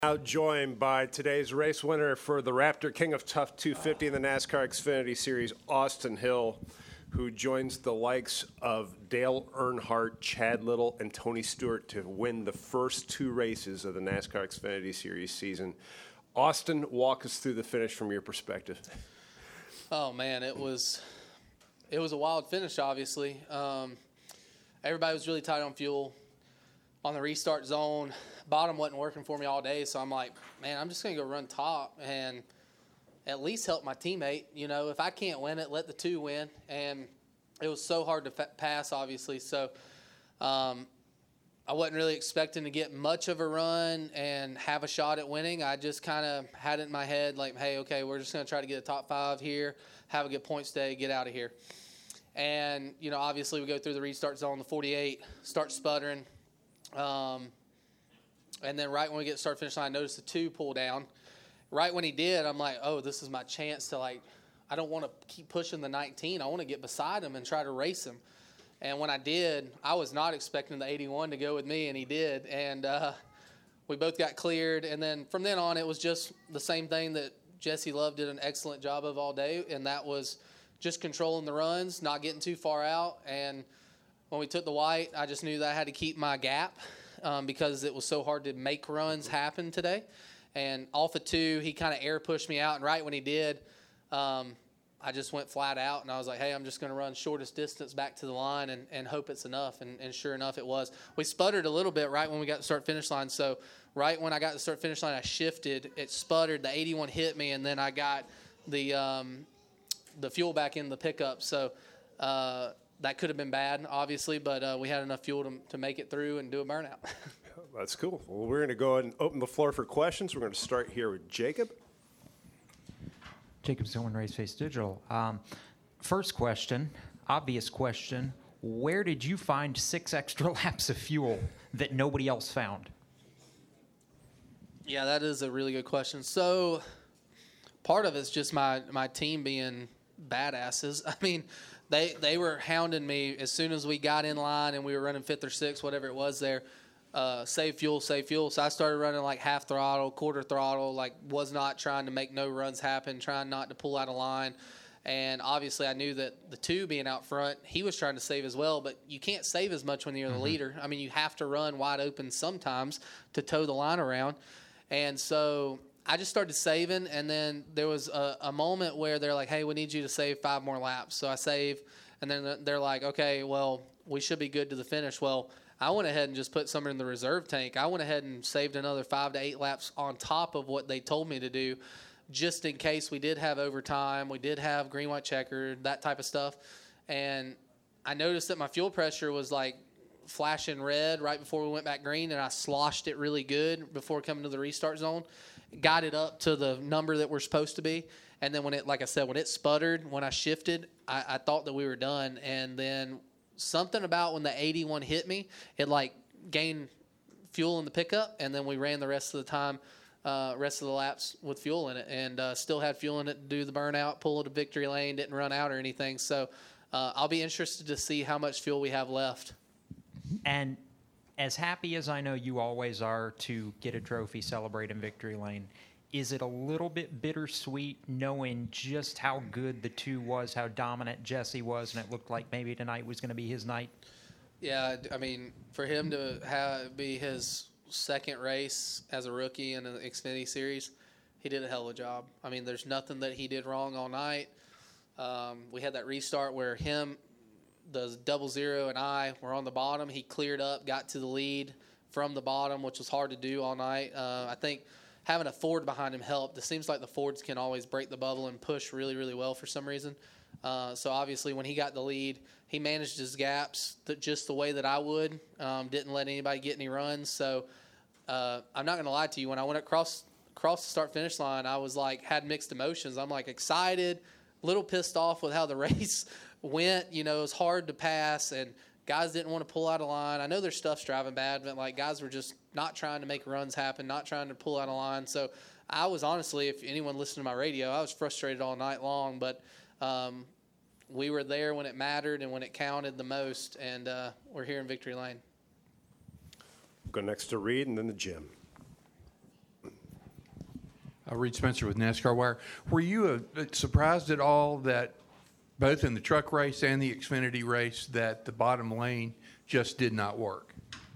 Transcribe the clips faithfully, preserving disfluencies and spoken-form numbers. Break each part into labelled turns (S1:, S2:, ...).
S1: Now joined by today's race winner for the Raptor King of Tough two fifty in the NASCAR Xfinity Series, Austin Hill, who joins the likes of Dale Earnhardt, Chad Little, and Tony Stewart to win the first two races of the NASCAR Xfinity Series season. Austin, walk us through the finish from your perspective.
S2: Oh man, it was it was a wild finish. Obviously, um, everybody was really tight on fuel. On the restart zone, bottom wasn't working for me all day, so I'm like, man, I'm just going to go run top and at least help my teammate. You know, if I can't win it, let the two win. And it was so hard to fa- pass, obviously. So um, I wasn't really expecting to get much of a run and have a shot at winning. I just kind of had it in my head like, hey, okay, we're just going to try to get a top five here, have a good points day, get out of here. And, you know, obviously we go through the restart zone, the forty-eight, start sputtering. Um, and then right when we get to start finish line, I noticed the two pull down. Right when he did, I'm like, oh, this is my chance to, like, I don't want to keep pushing the nineteen. I want to get beside him and try to race him. And when I did, I was not expecting the eighty-one to go with me, and he did. And uh, we both got cleared. And then from then on, it was just the same thing that Jesse Love did an excellent job of all day, and that was just controlling the runs, not getting too far out. And when we took the white, I just knew that I had to keep my gap um, because it was so hard to make runs happen today. And off of two, he kind of air pushed me out. And right when he did, um, I just went flat out. And I was like, hey, I'm just going to run shortest distance back to the line and, and hope it's enough. And, and sure enough, it was. We sputtered a little bit right when we got to start finish line. So right when I got to start finish line, I shifted. It sputtered. The eighty-one hit me. And then I got the um, the fuel back in the pickup. So uh that could have been bad, obviously, but uh, we had enough fuel to, to make it through and do a burnout.
S1: That's cool. Well, we're going to go ahead and open the floor for questions. We're going to start here with Jacob.
S3: Jacob Zillman, Raceface Digital. Um, first question, obvious question, where did you find six extra laps of fuel that nobody else found?
S2: Yeah, that is a really good question. So part of it's just my, my team being badasses. I mean, They they were hounding me as soon as we got in line and we were running fifth or sixth, whatever it was there, uh, save fuel, save fuel. So I started running like half throttle, quarter throttle, like was not trying to make no runs happen, trying not to pull out of line. And obviously I knew that the two being out front, he was trying to save as well, but you can't save as much when you're the mm-hmm. leader. I mean, you have to run wide open sometimes to tow the line around. And so I just started saving, and then there was a, a moment where they're like, hey, we need you to save five more laps. So I save, and then they're like, okay, well, we should be good to the finish. Well, I went ahead and just put some in the reserve tank. I went ahead and saved another five to eight laps on top of what they told me to do, just in case we did have overtime, we did have green, white, checkered, that type of stuff. And I noticed that my fuel pressure was like flashing red right before we went back green, and I sloshed it really good before coming to the restart zone. Got it up to the number that we're supposed to be. And then when it, like I said, when it sputtered, when I shifted, I, I thought that we were done. And then something about when the eighty-one hit me, it like gained fuel in the pickup. And then we ran the rest of the time, uh, rest of the laps with fuel in it, and uh, still had fuel in it to do the burnout, pull it to victory lane, didn't run out or anything. So uh, I'll be interested to see how much fuel we have left.
S3: And as happy as I know you always are to get a trophy, celebrate in victory lane, is it a little bit bittersweet knowing just how good the two was, how dominant Jesse was, and it looked like maybe tonight was going to be his night?
S2: Yeah, I mean, for him to have be his second race as a rookie in the Xfinity Series, he did a hell of a job. I mean, there's nothing that he did wrong all night. Um, we had that restart where him – the double zero and I were on the bottom. He cleared up, got to the lead from the bottom, which was hard to do all night. Uh, I think having a Ford behind him helped. It seems like the Fords can always break the bubble and push really, really well for some reason. Uh, so obviously when he got the lead, he managed his gaps th- just the way that I would. Um, didn't let anybody get any runs. So uh, I'm not going to lie to you. When I went across across the start-finish line, I was like, had mixed emotions. I'm like excited, a little pissed off with how the race went. You know, it was hard to pass, and guys didn't want to pull out a line. I know their stuff's driving bad, but like guys were just not trying to make runs happen, not trying to pull out a line. So I was honestly, if anyone listened to my radio, I was frustrated all night long. But um, we were there when it mattered and when it counted the most, and uh, we're here in victory lane.
S1: We'll go next to Reed and then to Jim.
S4: Uh, Reed Spencer with NASCAR Wire. Were you uh, surprised at all that both in the truck race and the Xfinity race that the bottom lane just did not work?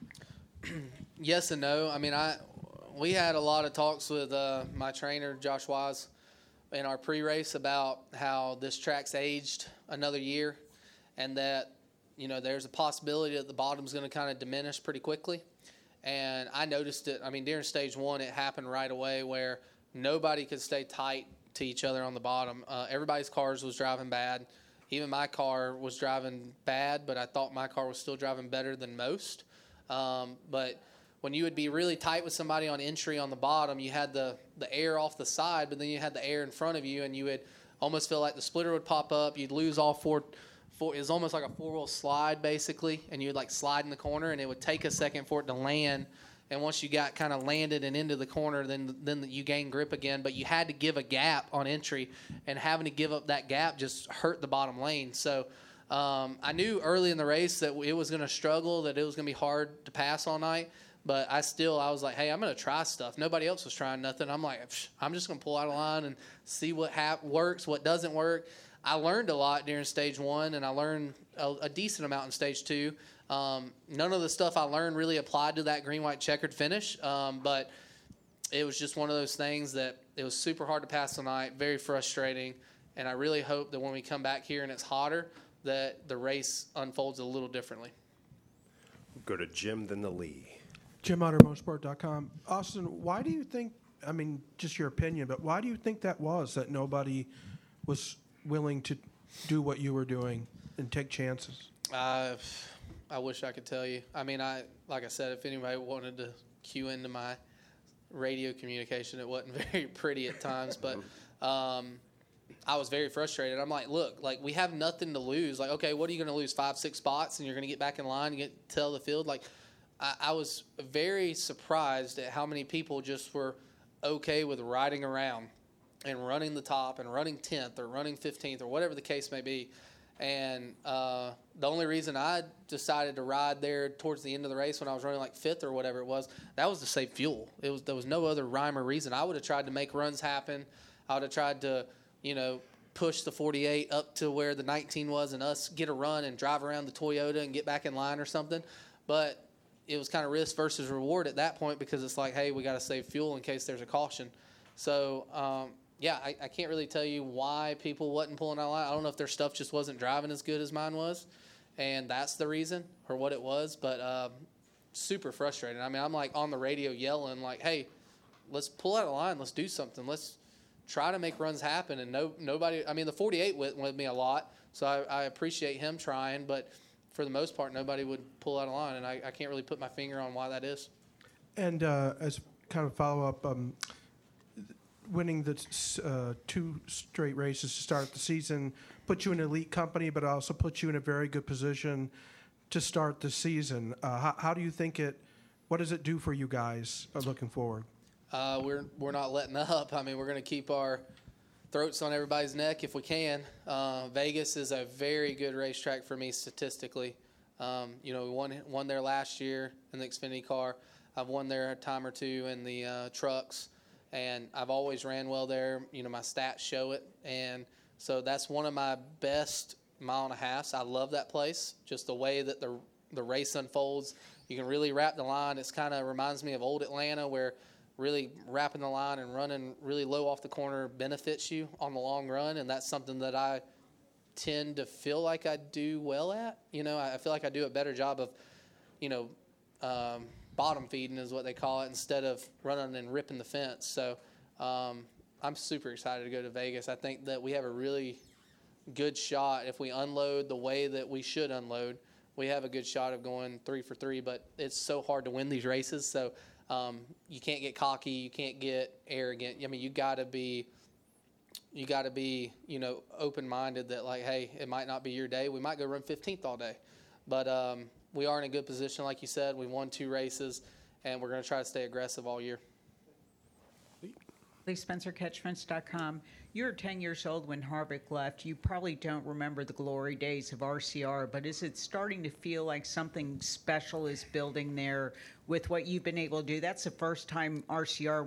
S2: Yes and no. I mean, I we had a lot of talks with uh, my trainer, Josh Wise, in our pre-race about how this track's aged another year and that, you know, there's a possibility that the bottom's going to kind of diminish pretty quickly. And I noticed it. I mean, during stage one, it happened right away where nobody could stay tight to each other on the bottom. Uh, everybody's cars was driving bad. Even my car was driving bad, but I thought my car was still driving better than most. Um, but when you would be really tight with somebody on entry on the bottom, you had the, the air off the side, but then you had the air in front of you, and you would almost feel like the splitter would pop up. You'd lose all four. four it was almost like a four-wheel slide, basically, and you would, like, slide in the corner, and it would take a second for it to land. And once you got kind of landed and into the corner, then then you gain grip again. But you had to give a gap on entry, and having to give up that gap just hurt the bottom lane. So um, I knew early in the race that it was going to struggle, that it was going to be hard to pass all night. But I still, I was like, hey, I'm going to try stuff. Nobody else was trying nothing. I'm like, I'm just going to pull out a line and see what hap- works, what doesn't work. I learned a lot during stage one, and I learned a, a decent amount in stage two. Um, none of the stuff I learned really applied to that green, white, checkered finish, um, but it was just one of those things that it was super hard to pass tonight, very frustrating, and I really hope that when we come back here and it's hotter, that the race unfolds a little differently.
S1: Go to Jim, then the Lee.
S5: Jim Otter Motorsport dot com. Austin, why do you think, I mean, just your opinion, but why do you think that was, that nobody was willing to do what you were doing and take chances?
S2: Uh, I wish I could tell you. I mean, I like I said, if anybody wanted to cue into my radio communication, it wasn't very pretty at times, but um, I was very frustrated. I'm like, look, like we have nothing to lose. Like, okay, what are you going to lose? Five, six spots, and you're going to get back in line and get tell the field. Like, I, I was very surprised at how many people just were okay with riding around and running the top and running tenth or running fifteenth or whatever the case may be. And uh, the only reason I decided to ride there towards the end of the race when I was running like fifth or whatever it was, that was to save fuel. It was there was no other rhyme or reason. I would have tried to make runs happen. I would have tried to, you know, push the forty-eight up to where the nineteen was and us get a run and drive around the Toyota and get back in line or something. But it was kind of risk versus reward at that point because it's like, hey, we got to save fuel in case there's a caution. So, um, yeah, I, I can't really tell you why people wasn't pulling out line. I don't know if their stuff just wasn't driving as good as mine was, and that's the reason or what it was. But um, super frustrating. I mean, I'm like on the radio yelling like, "Hey, let's pull out a line. Let's do something. Let's try to make runs happen." And no, nobody. I mean, the forty-eight went with me a lot, so I, I appreciate him trying. But for the most part, nobody would pull out a line, and I, I can't really put my finger on why that is.
S5: And uh, as kind of follow up. Um, winning the uh, two straight races to start the season put you in an elite company, but also put you in a very good position to start the season. Uh, how, how do you think it, what does it do for you guys uh, looking forward?
S2: Uh, we're we're not letting up. I mean, we're going to keep our throats on everybody's neck if we can. Uh, Vegas is a very good racetrack for me statistically. Um, you know, we won, won there last year in the Xfinity car. I've won there a time or two in the uh, trucks. And I've always ran well there. You know, my stats show it. And so that's one of my best mile and a halves. I love that place. Just the way that the the race unfolds. You can really wrap the line. It's kind of reminds me of old Atlanta where really wrapping the line and running really low off the corner benefits you on the long run. And that's something that I tend to feel like I do well at. You know, I feel like I do a better job of, you know, um, bottom feeding is what they call it instead of running and ripping the fence. So um, I'm super excited to go to Vegas. I think that we have a really good shot if we unload the way that we should unload. We have a good shot of going three for three, but it's so hard to win these races. So um, you can't get cocky, you can't get arrogant. I mean, you got to be, you got to be, you know, open-minded that like, hey, it might not be your day. We might go run fifteenth all day, but um, we are in a good position, like you said. We won two races, and we're going to try to stay aggressive all year.
S6: Lee Spencer, Catch Fence dot com. You were ten years old when Harvick left. You probably don't remember the glory days of R C R, but is it starting to feel like something special is building there with what you've been able to do? That's the first time R C R went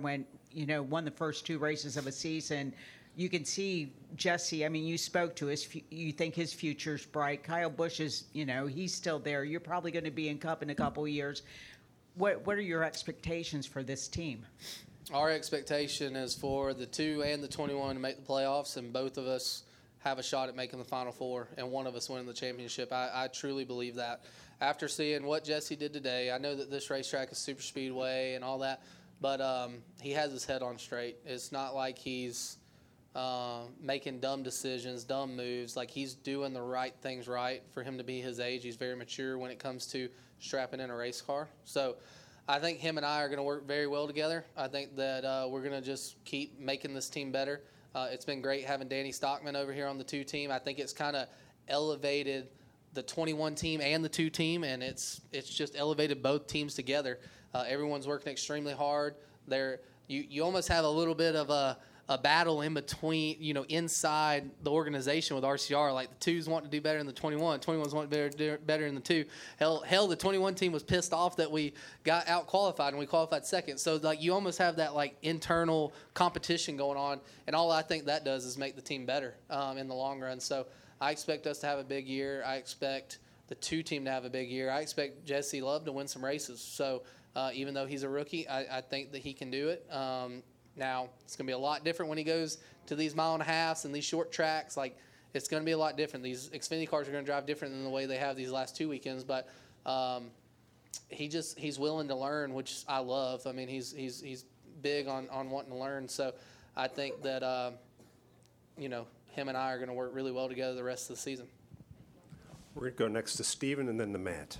S6: you know, won the first two races of a season. You can see Jesse. I mean, you spoke to his. You think his future's bright. Kyle Busch is, you know, he's still there. You're probably going to be in Cup in a couple of years. What What are your expectations for this team?
S2: Our expectation is for the two and the twenty-one to make the playoffs, and both of us have a shot at making the Final Four, and one of us winning the championship. I, I truly believe that. After seeing what Jesse did today, I know that this racetrack is super speedway and all that, but um, he has his head on straight. It's not like he's uh, making dumb decisions, dumb moves. Like, he's doing the right things right for him to be his age. He's very mature when it comes to strapping in a race car. So I think him and I are going to work very well together. I think that uh, we're going to just keep making this team better. Uh, it's been great having Danny Stockman over here on the two team. I think it's kind of elevated the twenty-one team and the two team, and it's it's just elevated both teams together. Uh, everyone's working extremely hard. They're you you almost have a little bit of a a battle in between, you know, inside the organization with R C R. Like, the twos want to do better than the twenty-one. twenty-ones want to do better than the two. Hell, hell, the twenty-one team was pissed off that we got out qualified and we qualified second. So, like, you almost have that, like, internal competition going on. And all I think that does is make the team better um, in the long run. So, I expect us to have a big year. I expect the two team to have a big year. I expect Jesse Love to win some races. So, uh, even though he's a rookie, I, I think that he can do it. Um, Now, it's going to be a lot different when he goes to these mile and a halves and these short tracks. Like, it's going to be a lot different. These Xfinity cars are going to drive different than the way they have these last two weekends. But um, he just he's willing to learn, which I love. I mean, he's he's he's big on, on wanting to learn. So I think that, uh, you know, him and I are going to work really well together the rest of the season.
S1: We're going to go next to Steven and then to Matt.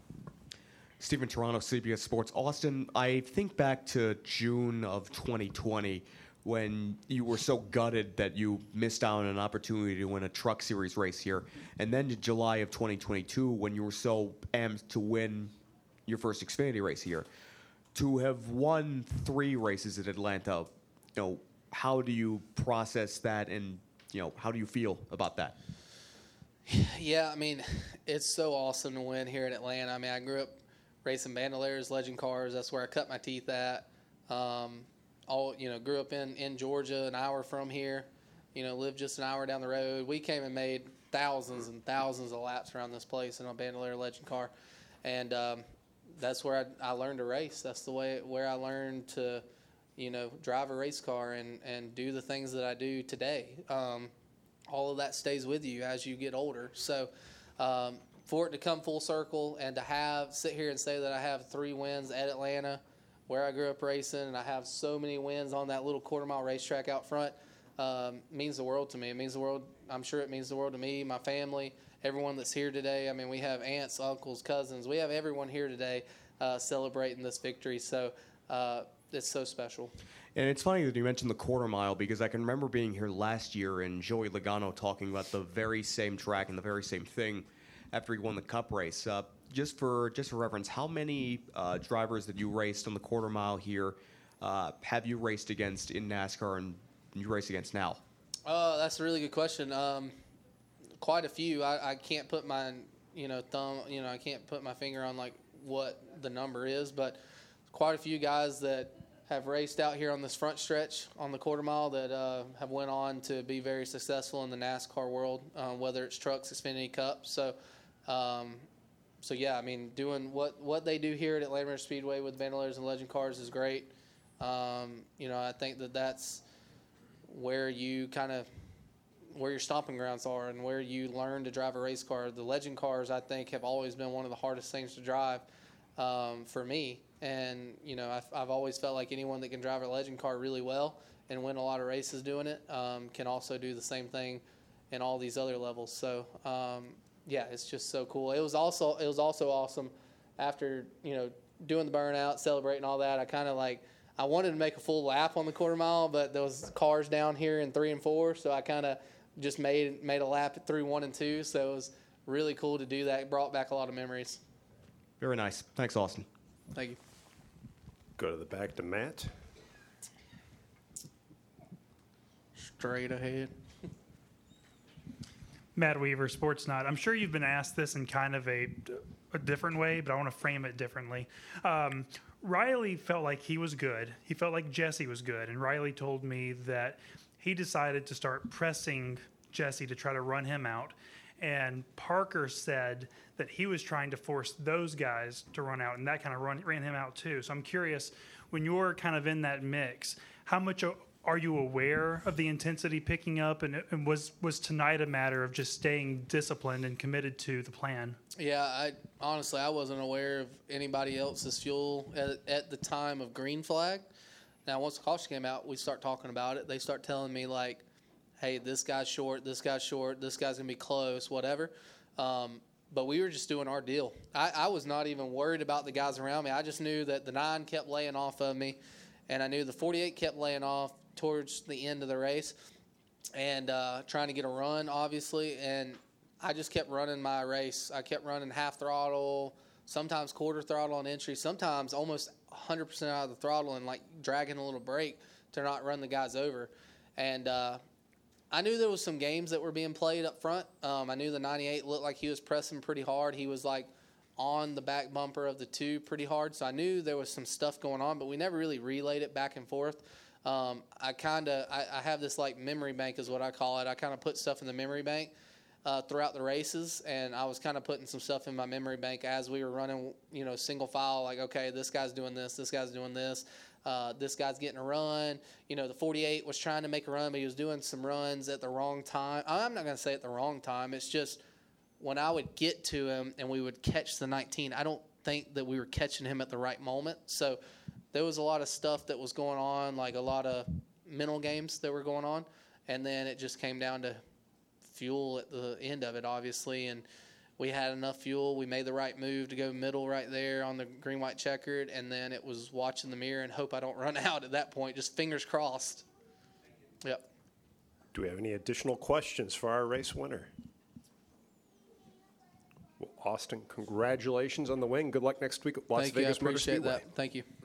S7: Stephen Toronto, C B S Sports. Austin, I think back to June of twenty twenty when you were so gutted that you missed out on an opportunity to win a Truck Series race here. And then to July of twenty twenty-two when you were so amped to win your first Xfinity race here. To have won three races at Atlanta, you know, how do you process that, and, you know, how do you feel about that?
S2: Yeah, I mean, it's so awesome to win here in Atlanta. I mean, I grew up racing Bandoleros, Legend cars. That's where I cut my teeth at. Um, all you know, grew up in, in Georgia, an hour from here. You know, lived just an hour down the road. We came and made thousands and thousands of laps around this place in a Bandolero Legend car, and um, that's where I, I learned to race. That's the way where I learned to, you know, drive a race car and, and do the things that I do today. Um, all of that stays with you as you get older. So. Um, For it to come full circle and to have sit here and say that I have three wins at Atlanta, where I grew up racing, and I have so many wins on that little quarter mile racetrack out front, um, means the world to me. It means the world. I'm sure it means the world to me, my family, everyone that's here today. I mean, we have aunts, uncles, cousins. We have everyone here today uh, celebrating this victory. So uh, it's so special.
S7: And it's funny that you mentioned the quarter mile, because I can remember being here last year and Joey Logano talking about the very same track and the very same thing after he won the Cup race. Uh, just for just for reference, how many uh, drivers that you raced on the quarter mile here uh, have you raced against in NASCAR and you race against now?
S2: Uh, that's a really good question. Um, quite a few. I, I can't put my you know thumb. You know, I can't put my finger on like what the number is, but quite a few guys that have raced out here on this front stretch on the quarter mile that uh, have went on to be very successful in the NASCAR world, uh, whether it's trucks, Xfinity Cup. So, um, so yeah, I mean, doing what, what they do here at Atlanta Motor Speedway with Bandoleros and Legend cars is great. Um, you know, I think that that's where you kind of where your stomping grounds are and where you learn to drive a race car. The Legend cars, I think, have always been one of the hardest things to drive um, for me. And, you know, I've, I've always felt like anyone that can drive a Legend car really well and win a lot of races doing it um, can also do the same thing in all these other levels. So, um, yeah, it's just so cool. It was also it was also awesome after, you know, doing the burnout, celebrating all that. I kind of like I wanted to make a full lap on the quarter mile, but there was cars down here in three and four, so I kind of just made made a lap at through one and two. So it was really cool to do that. It brought back a lot of memories.
S7: Very nice. Thanks, Austin.
S2: Thank you.
S1: Go to the back to Matt.
S2: Straight ahead.
S8: Matt Weaver, Sportsnaut. I'm sure you've been asked this in kind of a, a different way, but I want to frame it differently. Um, Riley felt like he was good. He felt like Jesse was good. And Riley told me that he decided to start pressing Jesse to try to run him out. And Parker said that he was trying to force those guys to run out, and that kind of run, ran him out too. So I'm curious, when you're kind of in that mix, how much are you aware of the intensity picking up, and, and was, was tonight a matter of just staying disciplined and committed to the plan?
S2: Yeah, I honestly I wasn't aware of anybody else's fuel at, at the time of green flag. Now, once the caution came out, we start talking about it. They start telling me, like, hey, this guy's short, this guy's short, this guy's going to be close, whatever. Um, but we were just doing our deal. I, I was not even worried about the guys around me. I just knew that the nine kept laying off of me, and I knew the forty-eight kept laying off towards the end of the race and uh, trying to get a run, obviously. And I just kept running my race. I kept running half throttle, sometimes quarter throttle on entry, sometimes almost one hundred percent out of the throttle and, like, dragging a little brake to not run the guys over. And uh, I knew there was some games that were being played up front. Um, I knew the ninety-eight looked like he was pressing pretty hard. He was, like, on the back bumper of the two pretty hard. So I knew there was some stuff going on, but we never really relayed it back and forth. Um, I kind of I, I have this, like, memory bank is what I call it. I kind of put stuff in the memory bank uh, throughout the races, and I was kind of putting some stuff in my memory bank as we were running, you know, single file, like, okay, this guy's doing this, this guy's doing this. Uh, this guy's getting a run. You know, the forty-eight was trying to make a run, but he was doing some runs at the wrong time. I'm not going to say at the wrong time. It's just when I would get to him and we would catch the nineteen, I don't think that we were catching him at the right moment. So there was a lot of stuff that was going on, like a lot of mental games that were going on. And then it just came down to fuel at the end of it, obviously. And we had enough fuel. We made the right move to go middle right there on the green, white checkered, and then it was watching the mirror and hope I don't run out at that point. Just fingers crossed. Yep.
S1: Do we have any additional questions for our race winner? Well, Austin, congratulations on the win. Good luck next week at Las
S2: Thank you. I
S1: Vegas Motor
S2: appreciate
S1: Speedway.
S2: that. Thank you.